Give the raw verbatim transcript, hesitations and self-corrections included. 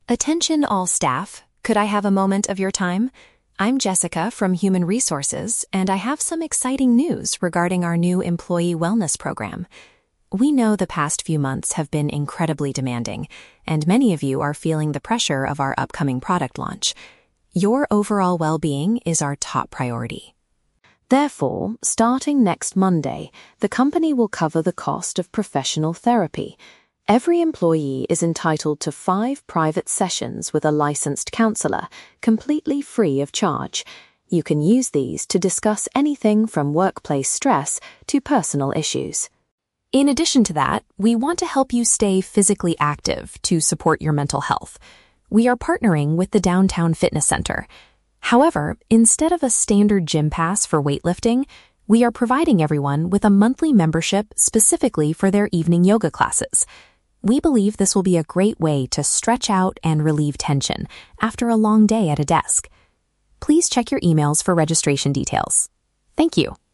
Attention all staff, could I have a moment of your time? I'm Jessica from Human Resources, and I have some exciting news regarding our new employee wellness program. We know the past few months have been incredibly demanding, and many of you are feeling the pressure of our upcoming product launch. Your overall well-being is our top priority. Therefore, starting next Monday, the company will cover the cost of professional therapy. Every employee is entitled to five private sessions with a licensed counselor, completely free of charge. You can use these to discuss anything from workplace stress to personal issues. In addition to that, we want to help you stay physically active to support your mental health. We are partnering with the Downtown Fitness Center. However, instead of a standard gym pass for weightlifting, we are providing everyone with a monthly membership specifically for their evening yoga classes. We believe this will be a great way to stretch out and relieve tension after a long day at a desk. Please check your emails for registration details. Thank you.